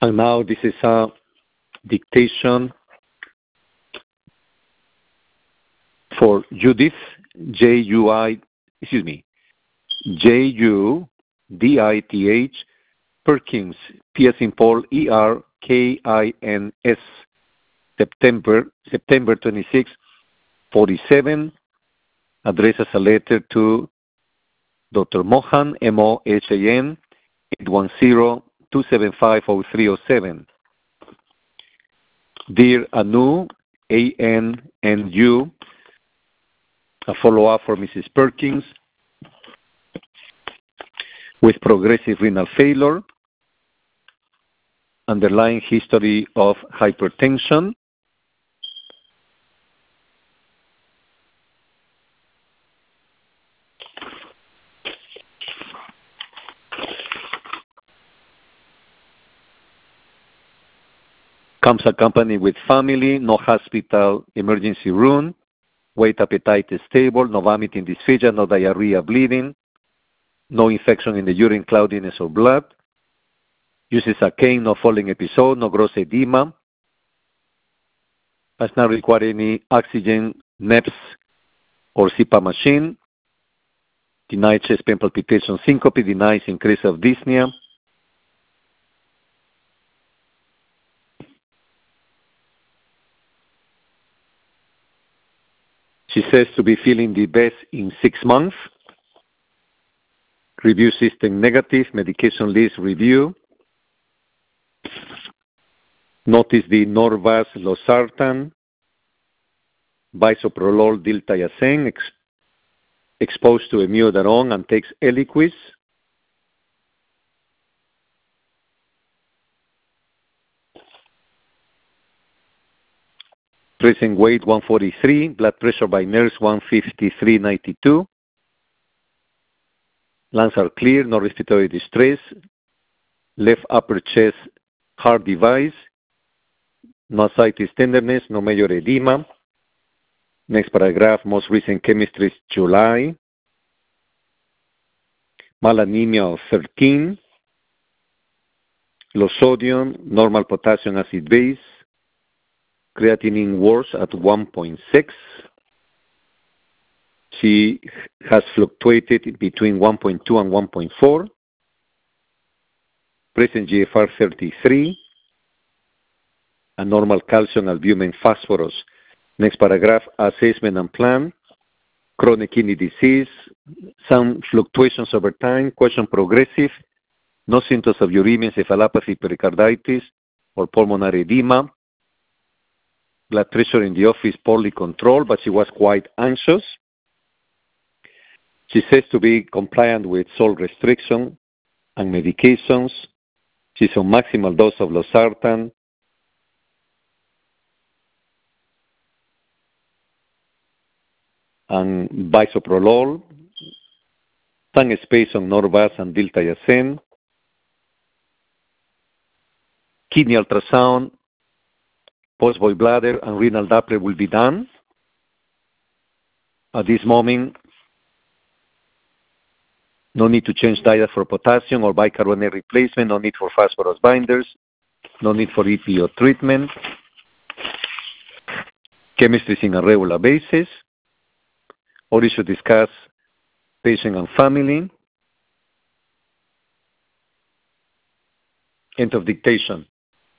And now this is a dictation for Judith, Judith Perkins, P as in Paul, ERKINS, September 26, 47, addresses a letter to Dr. Mohan, MOHAN, 810-275-0307. Dear Anu, ANNU, a follow-up for Mrs. Perkins with progressive renal failure, underlying history of hypertension, comes accompanied with family, no hospital emergency room, weight appetite is stable, no vomiting dysphagia, no diarrhea, bleeding, no infection in the urine, cloudiness or blood, uses a cane, no falling episode, no gross edema, does not require any oxygen, NEPS, or CPAP machine, denies chest pain palpitation, syncope, denies increase of dyspnea, she says to be feeling the best in 6 months. Review system negative, medication list review. Notice the Norvasc, losartan, bisoprolol, diltiazem, exposed to amiodarone and takes Eliquis. Present weight 143, blood pressure by nurse 153/92. Lungs are clear, no respiratory distress. Left upper chest heart device, no ascites tenderness, no major edema. Next paragraph, most recent chemistry is July. Malanemia of 13. Low sodium, normal potassium acid base. Creatinine worse at 1.6. She has fluctuated between 1.2 and 1.4. Present GFR 33. And normal calcium, albumin, phosphorus. Next paragraph, assessment and plan. Chronic kidney disease. Some fluctuations over time. Question progressive. No symptoms of uremia, encephalopathy, pericarditis, or pulmonary edema. Blood pressure in the office poorly controlled, but she was quite anxious. She says to be compliant with salt restriction and medications. She's on maximal dose of losartan. And bisoprolol. Some space on Norvasc and diltiazem. Kidney ultrasound, post-void bladder, and renal Doppler will be done. At this moment, no need to change diet for potassium or bicarbonate replacement, no need for phosphorus binders, no need for EPO treatment. Chemistry is in a regular basis. Or you should discuss patient and family. End of dictation.